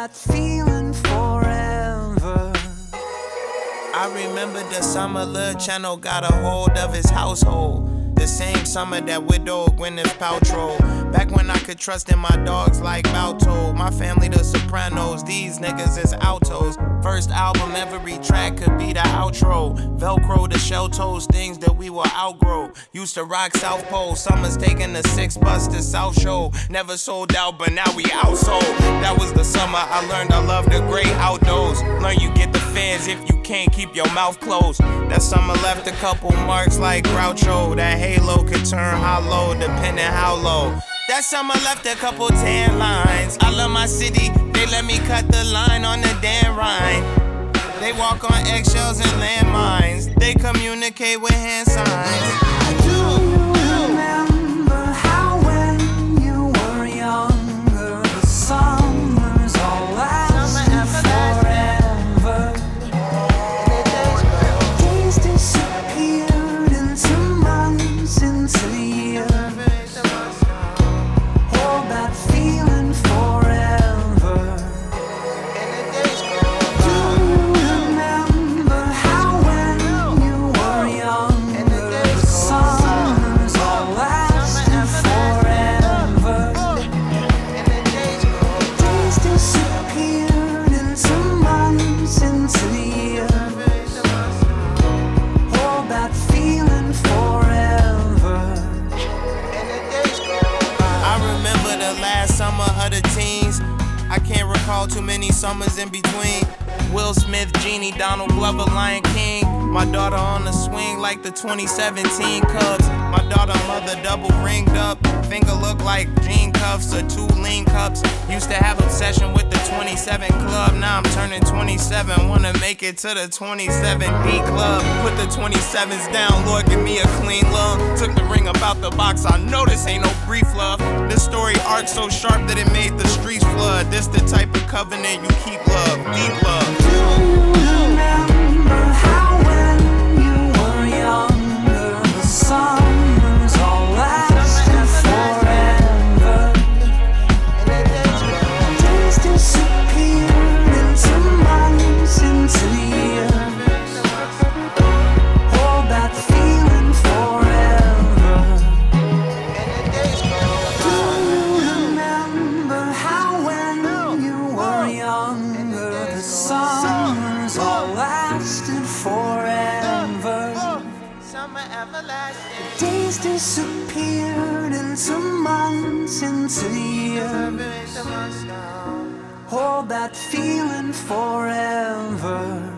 that feeling forever. I remember the summer Lil Channel got a hold of his household. The same summer that widowed Gwyneth Paltrow. Back when I could trust in my dogs like Balto. My family the Sopranos, these niggas is altos. First album, every track could be the outro. Velcro, the shell toes, things that we will outgrow. Used to rock South Pole, summers taking the 6 bus to South Show. Never sold out, but now we outsold. That was the summer I learned I love the great outdoors. Learn you get the fans if you can't keep your mouth closed. That summer left a couple marks like Groucho. That halo could turn hollow depending how low. That summer left a couple tan lines. I love my city, they let me cut the line on the Dan Rhine. They walk on eggshells and landmines. They communicate with hand signs. Do you remember how when you were younger, the summers all lasted forever? Days disappeared into months, into years. Hold that feeling forever. Do you remember how when you were younger, the summers all lasted forever? Days disappeared into months, into years. Hold that feeling forever. I remember the last summer of the teens. I can't recall too many summers in between. Will Smith, Genie, Donald Glover, Lion King. My daughter on the swing like the 2017 Cubs. My daughter mother double ringed up. Finger look like jean cuffs or 2 lean cups. Used to have obsession with the 27 club. Now I'm turning 27. Wanna make it to the 27D club. Put the 27s down, Lord, give me a clean love. Took the ring about the box. I know this ain't no brief love. This story arc so sharp that it made the streets flood. This the type of covenant you keep love, deep love. Do you remember how when you were younger, the summers all lasted forever? Days disappeared into months, into years. Hold that feeling forever. Do you remember how when you were younger, the summers all lasted forever? Summer everlasting. Days disappeared into months, into years. Hold that feeling forever.